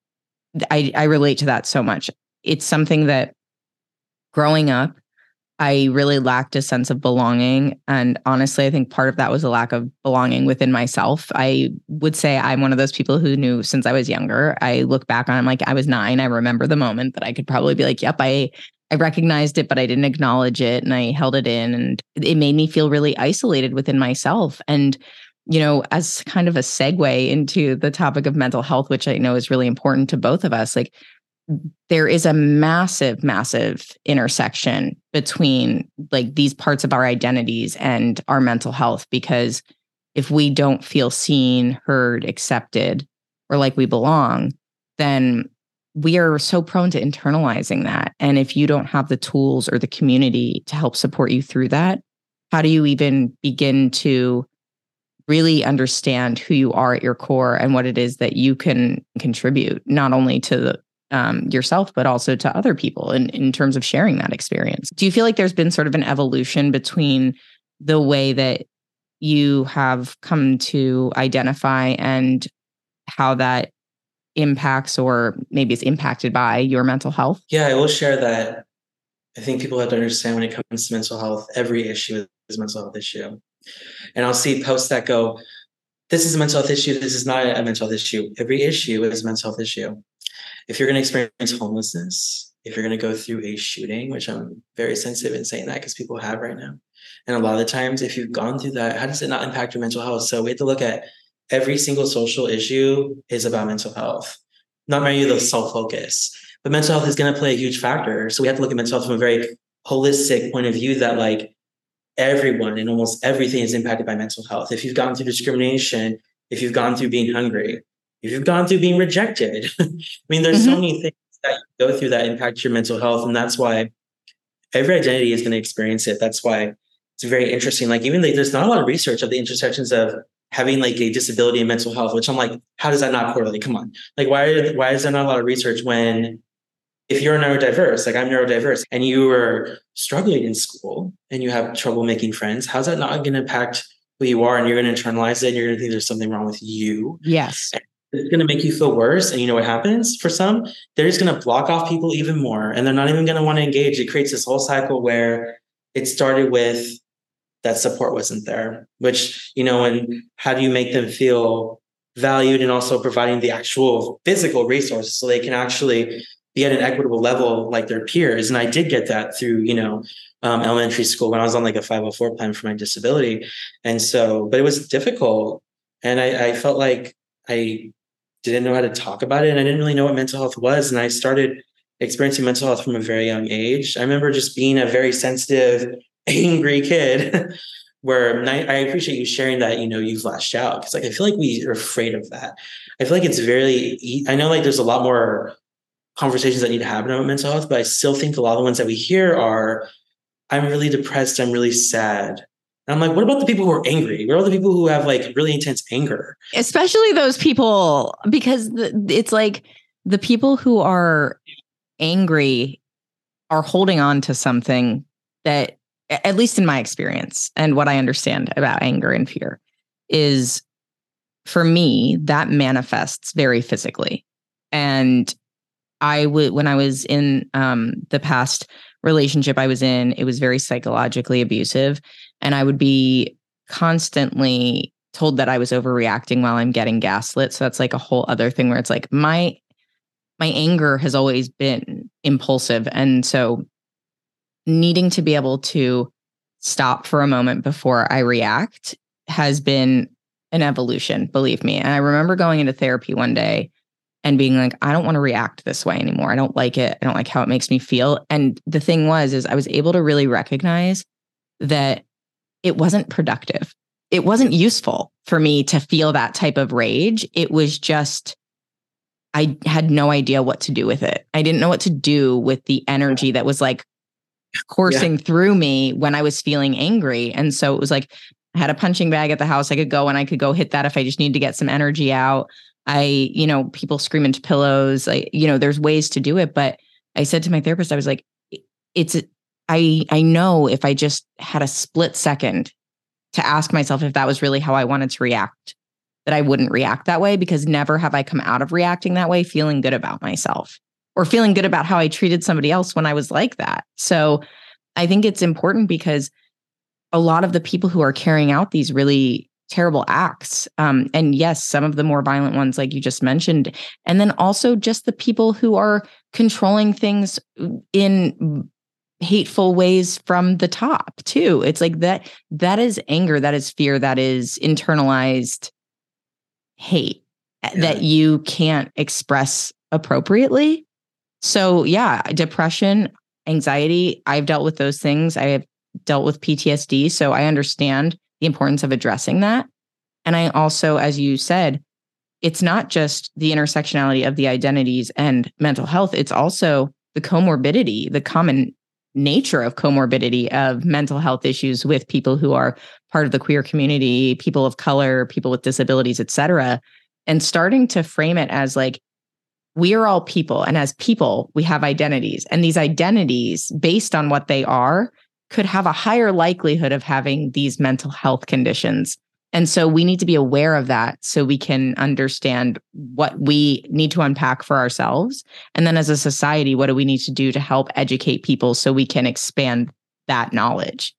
I, I relate to that so much. It's something that growing up, I really lacked a sense of belonging. And honestly, I think part of that was a lack of belonging within myself. I would say I'm one of those people who knew since I was younger. I look back on it, I'm like, I was nine. I remember the moment that I could probably be like, yep, I, I recognized it, but I didn't acknowledge it. And I held it in, and it made me feel really isolated within myself. And, you know, as kind of a segue into the topic of mental health, which I know is really important to both of us, like, there is a massive, massive intersection between like these parts of our identities and our mental health, because if we don't feel seen, heard, accepted, or like we belong, then we are so prone to internalizing that. And if you don't have the tools or the community to help support you through that, how do you even begin to really understand who you are at your core and what it is that you can contribute, not only to the Um, yourself, but also to other people in, in terms of sharing that experience? Do you feel like there's been sort of an evolution between the way that you have come to identify and how that impacts, or maybe is impacted by, your mental health? Yeah, I will share that. I think people have to understand when it comes to mental health, every issue is a mental health issue. And I'll see posts that go, this is a mental health issue, this is not a mental health issue. Every issue is a mental health issue. If you're going to experience homelessness, if you're going to go through a shooting, which I'm very sensitive in saying that because people have right now. And a lot of the times, if you've gone through that, how does it not impact your mental health? So we have to look at every single social issue is about mental health, not merely the self-focus, but mental health is going to play a huge factor. So we have to look at mental health from a very holistic point of view, that like everyone and almost everything is impacted by mental health. If you've gone through discrimination, if you've gone through being hungry, if you've gone through being rejected, I mean, there's mm-hmm. so many things that you go through that impact your mental health. And that's why every identity is going to experience it. That's why it's very interesting. Like, even like, there's not a lot of research of the intersections of having like a disability and mental health, which I'm like, how does that not correlate? Come on. Like, why, why is there not a lot of research when, if you're neurodiverse, like I'm neurodiverse, and you are struggling in school and you have trouble making friends, how's that not going to impact who you are? And you're going to internalize it, and you're going to think there's something wrong with you. Yes. It's going to make you feel worse. And you know what happens for some? They're just going to block off people even more, and they're not even going to want to engage. It creates this whole cycle where it started with that support wasn't there, which, you know, and how do you make them feel valued, and also providing the actual physical resources so they can actually be at an equitable level like their peers. And I did get that through, you know, um, elementary school when I was on like a five oh four plan for my disability. And so, but it was difficult. And I, I felt like I didn't know how to talk about it, and I didn't really know what mental health was. And I started experiencing mental health from a very young age. I remember just being a very sensitive, angry kid where I, I appreciate you sharing that, you know, you've lashed out, because like, I feel like we are afraid of that. I feel like it's very, I know like there's a lot more conversations that need to happen about mental health, but I still think a lot of the ones that we hear are, I'm really depressed, I'm really sad. And I'm like, what about the people who are angry? What about the people who have like really intense anger? Especially those people, because the, it's like the people who are angry are holding on to something that, at least in my experience and what I understand about anger and fear, is, for me, that manifests very physically. And I would, when I was in um, the past relationship I was in, it was very psychologically abusive. And I would be constantly told that I was overreacting while I'm getting gaslit. So that's like a whole other thing where it's like my my anger has always been impulsive. And so needing to be able to stop for a moment before I react has been an evolution, believe me. And I remember going into therapy one day and being like, I don't want to react this way anymore. I don't like it. I don't like how it makes me feel. And the thing was, is I was able to really recognize that it wasn't productive. It wasn't useful for me to feel that type of rage. It was just, I had no idea what to do with it. I didn't know what to do with the energy that was like coursing yeah. through me when I was feeling angry. And so it was like, I had a punching bag at the house. I could go and I could go hit that if I just need to get some energy out. I, you know, people scream into pillows. Like, you know, there's ways to do it. But I said to my therapist, I was like, it's, I, I know if I just had a split second to ask myself if that was really how I wanted to react, that I wouldn't react that way, because never have I come out of reacting that way feeling good about myself or feeling good about how I treated somebody else when I was like that. So I think it's important because a lot of the people who are carrying out these really terrible acts, um, and yes, some of the more violent ones, like you just mentioned, and then also just the people who are controlling things in hateful ways from the top too. It's like that, that is anger, that is fear, that is internalized hate yeah. that you can't express appropriately. So yeah, depression, anxiety, I've dealt with those things. I have dealt with P T S D. So I understand the importance of addressing that. And I also, as you said, it's not just the intersectionality of the identities and mental health. It's also the comorbidity, the common nature of comorbidity of mental health issues with people who are part of the queer community, people of color, people with disabilities, et cetera. And starting to frame it as like, we are all people. And as people, we have identities. And these identities, based on what they are, could have a higher likelihood of having these mental health conditions. And so we need to be aware of that so we can understand what we need to unpack for ourselves. And then as a society, what do we need to do to help educate people so we can expand that knowledge?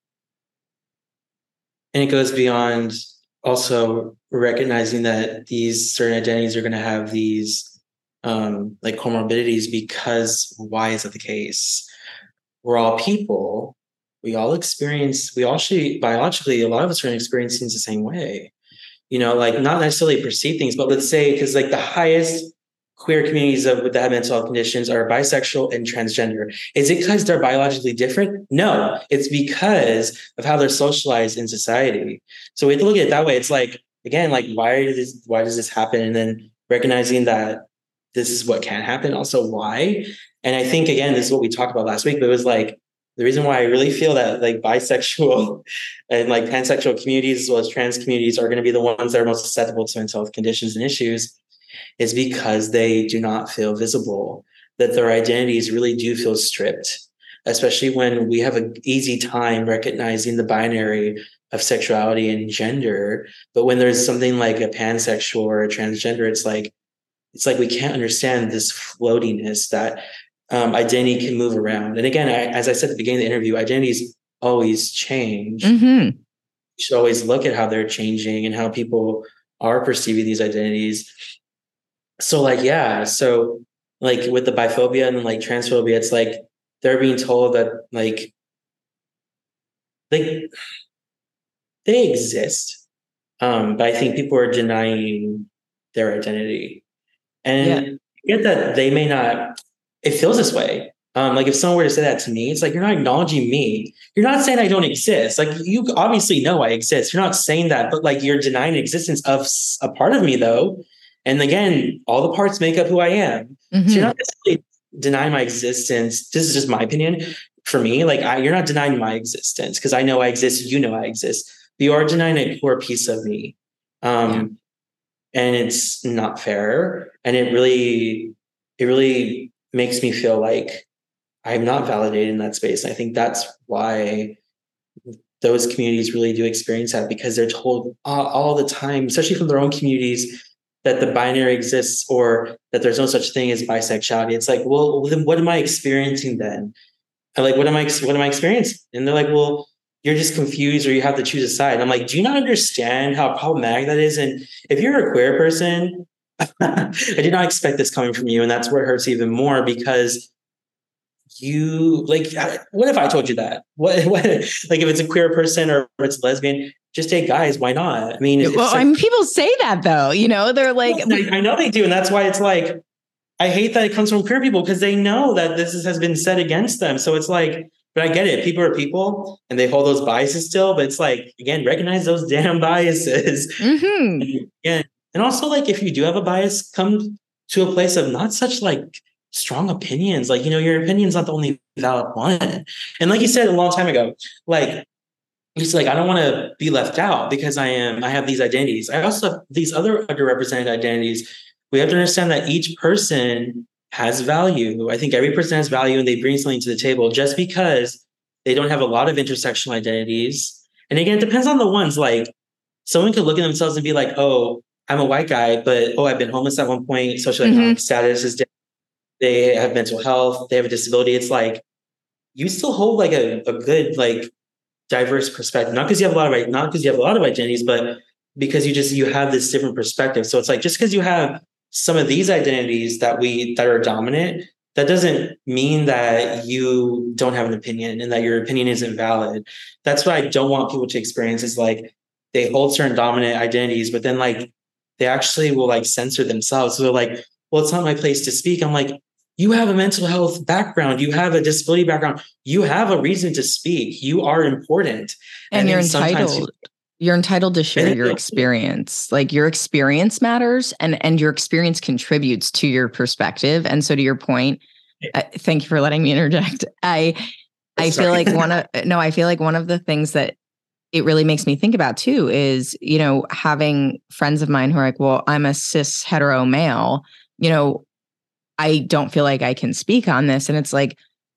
And it goes beyond also recognizing that these certain identities are going to have these um, like comorbidities, because why is that the case? We're all people. We all experience, we all should, biologically, a lot of us are experiencing things the same way. You know, like not necessarily perceive things, but let's say, because like the highest queer communities of that have mental health conditions are bisexual and transgender. Is it because they're biologically different? No, it's because of how they're socialized in society. So we have to look at it that way. It's like, again, like why does this, why does this happen? And then recognizing that this is what can happen. Also, why? And I think, again, this is what we talked about last week, but it was like, the reason why I really feel that like bisexual and like pansexual communities as well as trans communities are going to be the ones that are most susceptible to mental health conditions and issues is because they do not feel visible, that their identities really do feel stripped, especially when we have an easy time recognizing the binary of sexuality and gender. But when there's something like a pansexual or a transgender, it's like, it's like we can't understand this floatiness that Um, identity can move around. And again, I, as I said at the beginning of the interview, identities always change. Mm-hmm. You should always look at how they're changing and how people are perceiving these identities. So like, yeah, so like with the biphobia and like transphobia, it's like they're being told that like they, they exist. Um, but I think people are denying their identity. And yeah. get that they may not, it feels this way. Um, like if someone were to say that to me, it's like, you're not acknowledging me. You're not saying I don't exist. Like you obviously know I exist. You're not saying that, but like you're denying the existence of a part of me though. And again, all the parts make up who I am. Mm-hmm. So you're not necessarily denying my existence. This is just my opinion. For me, like I, you're not denying my existence because I know I exist. You know I exist. But you are denying a core piece of me. Um, yeah. And it's not fair. And it really, it really makes me feel like I'm not validated in that space. And I think that's why those communities really do experience that, because they're told all, all the time, especially from their own communities, that the binary exists or that there's no such thing as bisexuality. It's like, well, then what am I experiencing then? I'm like, what am I, what am I experiencing? And they're like, well, you're just confused or you have to choose a side. And I'm like, do you not understand how problematic that is? And if you're a queer person, I did not expect this coming from you. And that's where it hurts even more, because you like, what if I told you that? What, what like if it's a queer person or if it's lesbian, just date guys. Why not? I mean, it's well, like, I mean, people say that though, you know, they're like, I, I know they do. And that's why it's like, I hate that it comes from queer people, because they know that this is, has been said against them. So it's like, but I get it. People are people and they hold those biases still. But it's like, again, recognize those damn biases. Mm-hmm. And, and also, like, if you do have a bias, come to a place of not such like strong opinions. Like, you know, your opinion's not the only valid one. And like you said a long time ago, like, it's like, I don't want to be left out because I am, I have these identities. I also have these other underrepresented identities. We have to understand that each person has value. I think every person has value and they bring something to the table. Just because they don't have a lot of intersectional identities. And again, it depends on the ones. Like, someone could look at themselves and be like, oh, I'm a white guy, but oh, I've been homeless at one point. Socioeconomic mm-hmm. status is different. They have mental health. They have a disability. It's like, you still hold like a, a good, like, diverse perspective, not because you have a lot of, not because you have a lot of identities, but because you just, you have this different perspective. So it's like, just because you have some of these identities that we, that are dominant, that doesn't mean that you don't have an opinion and that your opinion isn't valid. That's what I don't want people to experience, is like, they hold certain dominant identities, but then like, they actually will like censor themselves. So they're like, well, it's not my place to speak. I'm like, you have a mental health background. You have a disability background. You have a reason to speak. You are important. And, and you're entitled. You, you're entitled to share your experience. Like, your experience matters, and, and your experience contributes to your perspective. And so to your point, uh, thank you for letting me interject. I, I feel like one of, no, I feel like one of the things that it really makes me think about too is, you know, having friends of mine who are like, well, I'm a cis hetero male, you know, I don't feel like I can speak on this. And it's like,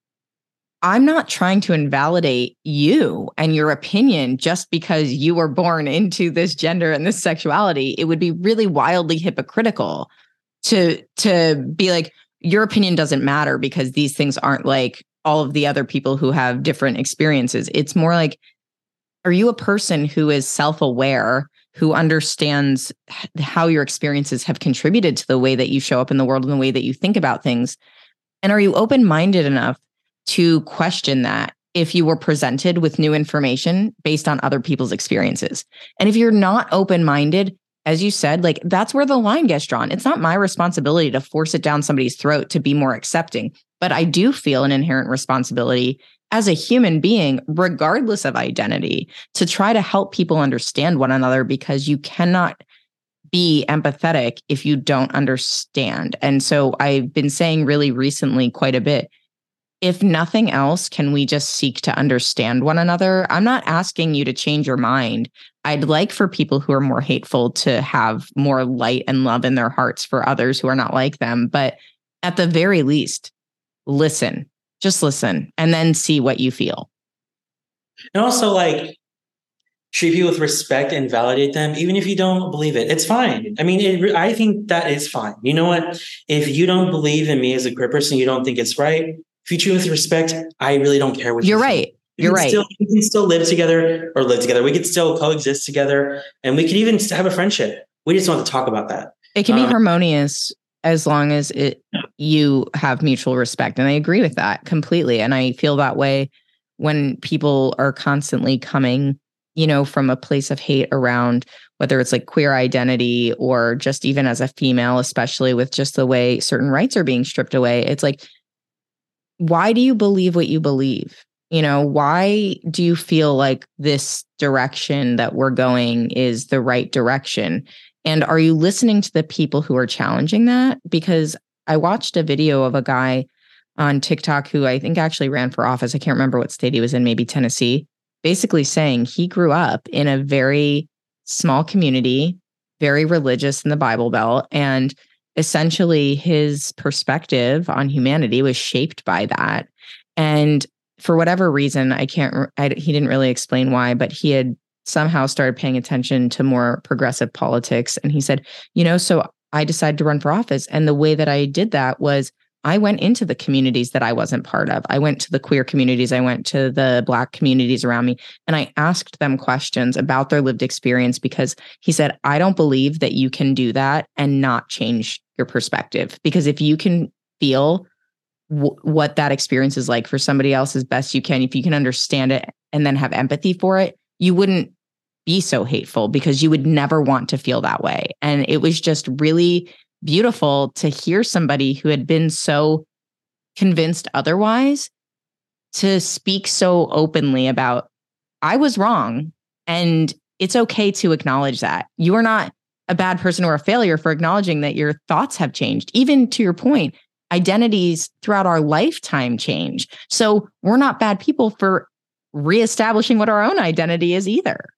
I'm not trying to invalidate you and your opinion just because you were born into this gender and this sexuality. It would be really wildly hypocritical to, to be like, your opinion doesn't matter because these things aren't like all of the other people who have different experiences. It's more like, are you a person who is self-aware, who understands how your experiences have contributed to the way that you show up in the world and the way that you think about things? And are you open-minded enough to question that if you were presented with new information based on other people's experiences? And if you're not open-minded, as you said, like, that's where the line gets drawn. It's not my responsibility to force it down somebody's throat to be more accepting, but I do feel an inherent responsibility as a human being, regardless of identity, to try to help people understand one another, because you cannot be empathetic if you don't understand. And so I've been saying really recently quite a bit, if nothing else, can we just seek to understand one another? I'm not asking you to change your mind. I'd like for people who are more hateful to have more light and love in their hearts for others who are not like them. But at the very least, listen. Just listen and then see what you feel. And also, like, treat people with respect and validate them, even if you don't believe it. It's fine. I mean, it, I think that is fine. You know what? If you don't believe in me as a queer person, you don't think it's right, if you treat me with respect, I really don't care what You're you right. think. You're right. Still, we can still live together or live together. We could still coexist together, and we could even have a friendship. We just want to talk about that. It can um, be harmonious as long as it you have mutual respect. And I agree with that completely. And I feel that way when people are constantly coming, you know, from a place of hate around, whether it's like queer identity or just even as a female, especially with just the way certain rights are being stripped away. It's like, why do you believe what you believe? You know, why do you feel like this direction that we're going is the right direction? And are you listening to the people who are challenging that? Because I watched a video of a guy on TikTok who I think actually ran for office. I can't remember what state he was in, maybe Tennessee, basically saying he grew up in a very small community, very religious in the Bible Belt. And essentially his perspective on humanity was shaped by that. And for whatever reason, I can't, I, he didn't really explain why, but he had somehow started paying attention to more progressive politics. And he said, you know, so I decided to run for office. And the way that I did that was I went into the communities that I wasn't part of. I went to the queer communities. I went to the Black communities around me, and I asked them questions about their lived experience, because he said, I don't believe that you can do that and not change your perspective. Because if you can feel w- what that experience is like for somebody else as best you can, if you can understand it and then have empathy for it, you wouldn't be so hateful, because you would never want to feel that way. And it was just really beautiful to hear somebody who had been so convinced otherwise to speak so openly about, I was wrong, and it's okay to acknowledge that. You are not a bad person or a failure for acknowledging that your thoughts have changed. Even to your point, identities throughout our lifetime change. So we're not bad people for reestablishing what our own identity is either.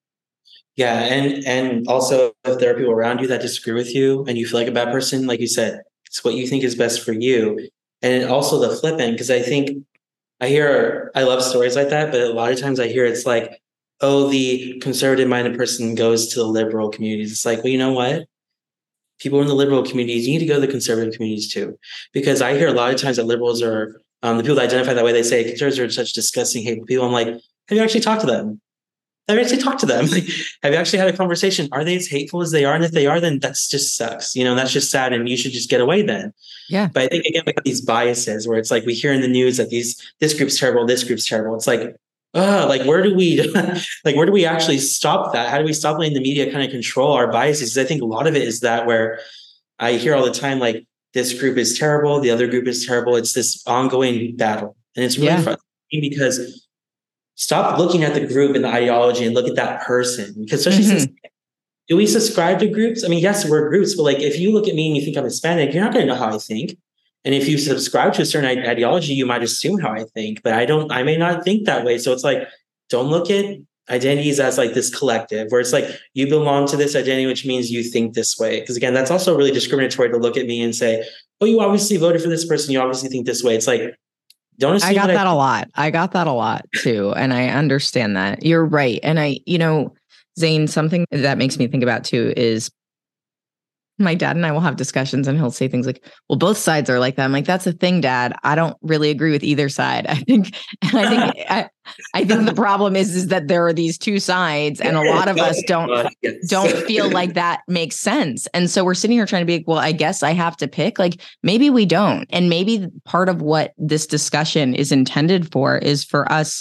Yeah. And, and also, if there are people around you that disagree with you and you feel like a bad person, like you said, it's what you think is best for you. And also the flip end, because I think I hear, I love stories like that, but a lot of times I hear it's like, oh, the conservative minded person goes to the liberal communities. It's like, well, you know what? People in the liberal communities, you need to go to the conservative communities too. Because I hear a lot of times that liberals are, um, the people that identify that way, they say conservatives are such disgusting, hateful people. I'm like, have you actually talked to them? Have you actually talked to them? Like, have you actually had a conversation? Are they as hateful as they are? And if they are, then that's just sucks. You know, that's just sad, and you should just get away then. Yeah. But I think, again, we have these biases where it's like we hear in the news that these this group's terrible, this group's terrible. It's like, oh, like where do we like where do we actually stop that? How do we stop letting the media kind of control our biases? I think a lot of it is that where I hear all the time, like, this group is terrible, the other group is terrible. It's this ongoing battle. And it's really yeah. frustrating, because stop looking at the group and the ideology and look at that person. Because especially mm-hmm. since, do we subscribe to groups? I mean, yes, we're groups, but like, if you look at me and you think I'm Hispanic, you're not going to know how I think. And if you subscribe to a certain ideology, you might assume how I think, but I don't, I may not think that way. So it's like, don't look at identities as like this collective where it's like, you belong to this identity, which means you think this way. Because again, that's also really discriminatory to look at me and say, oh, you obviously voted for this person, you obviously think this way. It's like, don't assume I got that, that I- a lot. I got that a lot too. And I understand that. You're right. And I, you know, Zane, something that makes me think about too is my dad and I will have discussions, and he'll say things like, well, both sides are like that. I'm like, that's the thing, Dad. I don't really agree with either side. I think, I think, I, I think the problem is, is that there are these two sides, and a lot of us don't, don't feel like that makes sense. And so we're sitting here trying to be like, well, I guess I have to pick. Like, maybe we don't. And maybe part of what this discussion is intended for is for us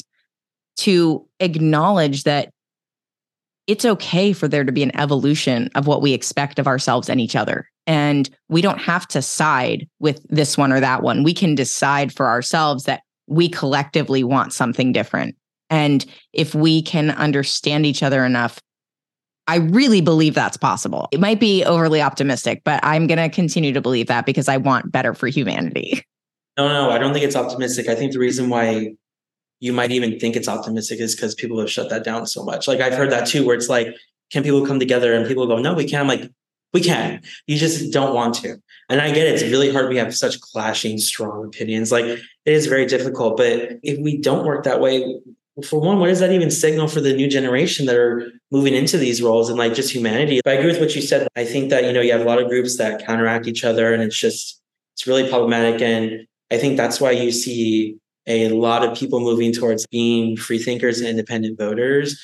to acknowledge that it's okay for there to be an evolution of what we expect of ourselves and each other. And we don't have to side with this one or that one. We can decide for ourselves that we collectively want something different. And if we can understand each other enough, I really believe that's possible. It might be overly optimistic, but I'm going to continue to believe that because I want better for humanity. No, no, I don't think it's optimistic. I think the reason why you might even think it's optimistic is because people have shut that down so much. Like, I've heard that too, where it's like, can people come together? And people go, no, we can't. I'm like, we can. You just don't want to. And I get it. It's really hard. We have such clashing, strong opinions. Like, it is very difficult. But if we don't work that way, for one, what does that even signal for the new generation that are moving into these roles and like just humanity? But I agree with what you said. I think that, you know, you have a lot of groups that counteract each other, and it's just, it's really problematic. And I think that's why you see a lot of people moving towards being free thinkers and independent voters.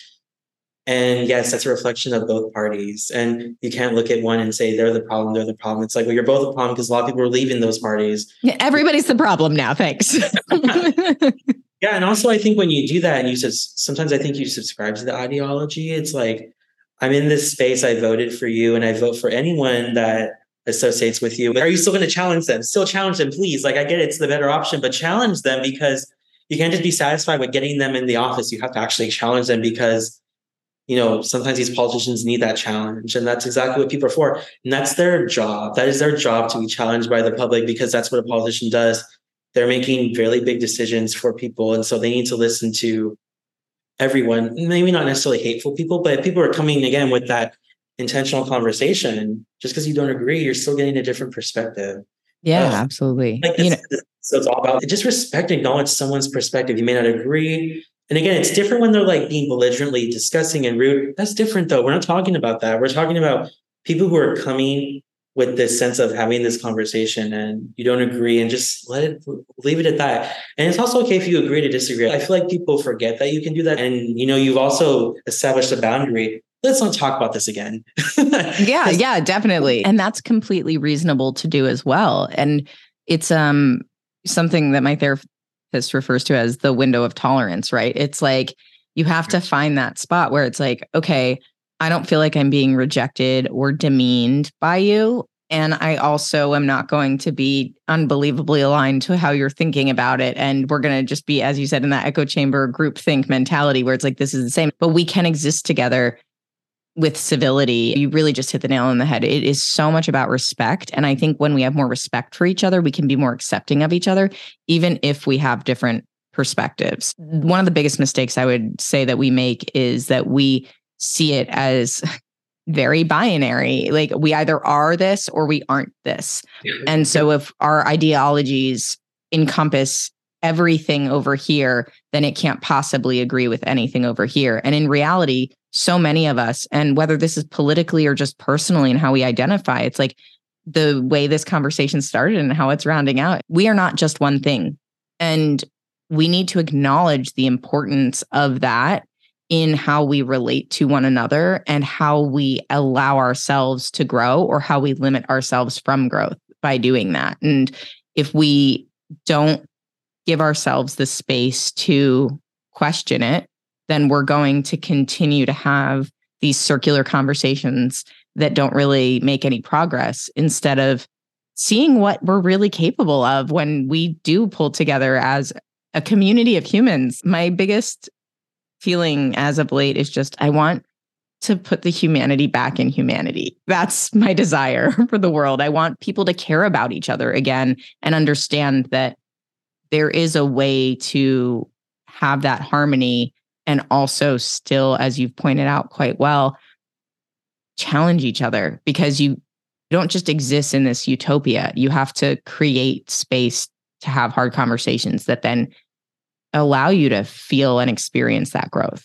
And yes, that's a reflection of both parties. And you can't look at one and say they're the problem, they're the problem. It's like, well, you're both the problem because a lot of people are leaving those parties. Yeah, everybody's the problem now. Thanks. Yeah. And also, I think when you do that and you says, sometimes I think you subscribe to the ideology. It's like, I'm in this space, I voted for you, and I vote for anyone that associates with you. But are you still going to challenge them? Still challenge them, please. Like, I get it, it's the better option, but challenge them, because you can't just be satisfied with getting them in the office. You have to actually challenge them, because, you know, sometimes these politicians need that challenge. And that's exactly what people are for. And that's their job. That is their job, to be challenged by the public, because that's what a politician does. They're making really big decisions for people. And so they need to listen to everyone, maybe not necessarily hateful people, but people are coming again with that intentional conversation. Just because you don't agree, you're still getting a different perspective. Yeah, uh, absolutely. Like you know, so it's all about just respect and acknowledge someone's perspective. You may not agree. And again, it's different when they're like being belligerently disgusting and rude. That's different though. We're not talking about that. We're talking about people who are coming with this sense of having this conversation and you don't agree and just let it leave it at that. And it's also okay if you agree to disagree. I feel like people forget that you can do that. And, you know, you've also established a boundary. Let's not talk about this again. Yeah, yeah, definitely. And that's completely reasonable to do as well. And it's um something that my therapist refers to as the window of tolerance, right? It's like you have to find that spot where it's like, okay, I don't feel like I'm being rejected or demeaned by you. And I also am not going to be unbelievably aligned to how you're thinking about it. And we're going to just be, as you said, in that echo chamber group think mentality where it's like, this is the same, but we can exist together with civility. You really just hit the nail on the head. It is so much about respect. And I think when we have more respect for each other, we can be more accepting of each other, even if we have different perspectives. One of the biggest mistakes I would say that we make is that we see it as very binary. Like we either are this or we aren't this. And so if our ideologies encompass everything over here, then it can't possibly agree with anything over here. And in reality, so many of us, and whether this is politically or just personally and how we identify, it's like the way this conversation started and how it's rounding out, we are not just one thing. And we need to acknowledge the importance of that in how we relate to one another and how we allow ourselves to grow or how we limit ourselves from growth by doing that. And if we don't give ourselves the space to question it, then we're going to continue to have these circular conversations that don't really make any progress instead of seeing what we're really capable of when we do pull together as a community of humans. My biggest feeling as of late is just, I want to put the humanity back in humanity. That's my desire for the world. I want people to care about each other again and understand that there is a way to have that harmony and also still, as you've pointed out quite well, challenge each other, because you don't just exist in this utopia. You have to create space to have hard conversations that then allow you to feel and experience that growth.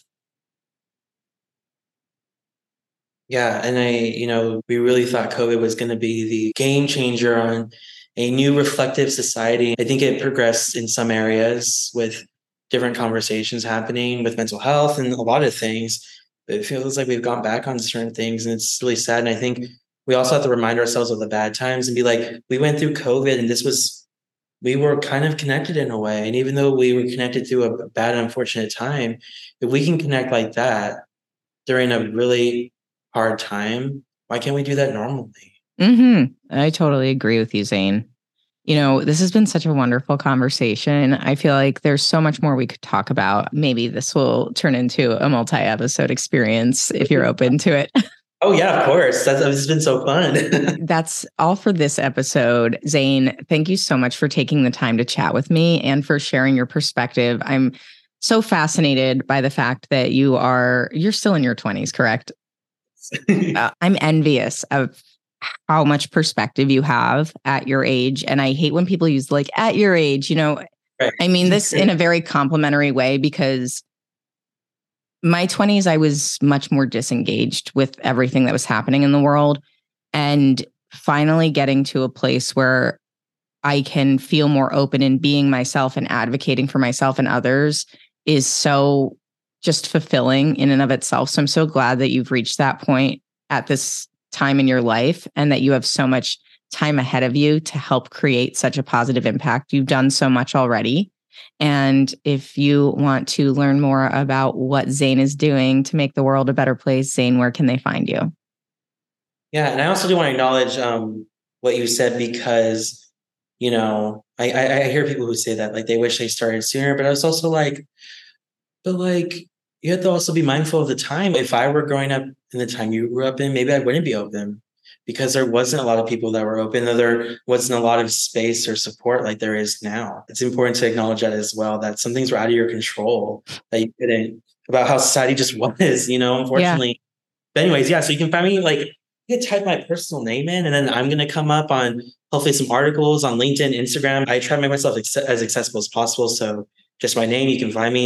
Yeah. And I, you know, we really thought COVID was going to be the game changer on a new reflective society. I think it progressed in some areas with different conversations happening with mental health and a lot of things. But it feels like we've gone back on certain things and it's really sad. And I think we also have to remind ourselves of the bad times and be like, we went through COVID and this was, we were kind of connected in a way. And even though we were connected through a bad, unfortunate time, if we can connect like that during a really hard time, why can't we do that normally? Mm-hmm. I totally agree with you, Zane. You know, this has been such a wonderful conversation. I feel like there's so much more we could talk about. Maybe this will turn into a multi-episode experience if you're open to it. Oh, yeah, of course. That's, it's been so fun. That's all for this episode. Zane, thank you so much for taking the time to chat with me and for sharing your perspective. I'm so fascinated by the fact that you are, you're still in your twenties, correct? uh, I'm envious of how much perspective you have at your age. And I hate when people use like at your age, you know, right. I mean this in a very complimentary way, because my twenties, I was much more disengaged with everything that was happening in the world. And finally getting to a place where I can feel more open in being myself and advocating for myself and others is so just fulfilling in and of itself. So I'm so glad that you've reached that point at this time in your life and that you have so much time ahead of you to help create such a positive impact. You've done so much already. And if you want to learn more about what Zane is doing to make the world a better place, Zane, where can they find you? Yeah. And I also do want to acknowledge um, what you said, because, you know, I, I, I hear people who say that, like, they wish they started sooner, but I was also like, but like, you have to also be mindful of the time. If I were growing up in the time you grew up in, maybe I wouldn't be open, because there wasn't a lot of people that were open, though there wasn't a lot of space or support like there is now. It's important to acknowledge that as well, that some things were out of your control, that you couldn't, about how society just was, you know, unfortunately. Yeah. But anyways, yeah, so you can find me, like, you can type my personal name in, and then I'm going to come up on hopefully some articles on LinkedIn, Instagram. I try to make myself as accessible as possible. So just my name, you can find me.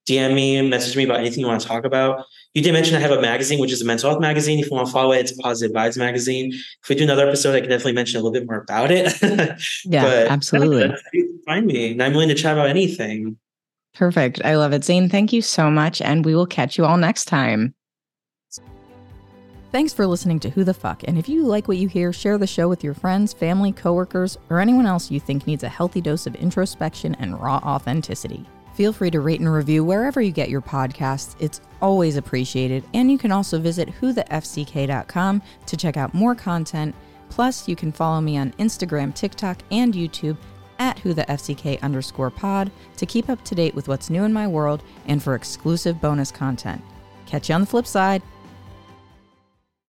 D M me, message me about anything you want to talk about. You did mention I have a magazine, which is a mental health magazine. If you want to follow it, it's Positive Vibes Magazine. If we do another episode, I can definitely mention a little bit more about it. Yeah, but absolutely. That's how you can find me, and I'm willing to chat about anything. Perfect. I love it. Zane, thank you so much, and we will catch you all next time. Thanks for listening to Who the Fuck, and if you like what you hear, share the show with your friends, family, coworkers, or anyone else you think needs a healthy dose of introspection and raw authenticity. Feel free to rate and review wherever you get your podcasts. It's always appreciated, and you can also visit who the f c k dot com to check out more content. Plus, you can follow me on Instagram, TikTok, and YouTube at who the f c k underscore pod to keep up to date with what's new in my world and for exclusive bonus content. Catch you on the flip side.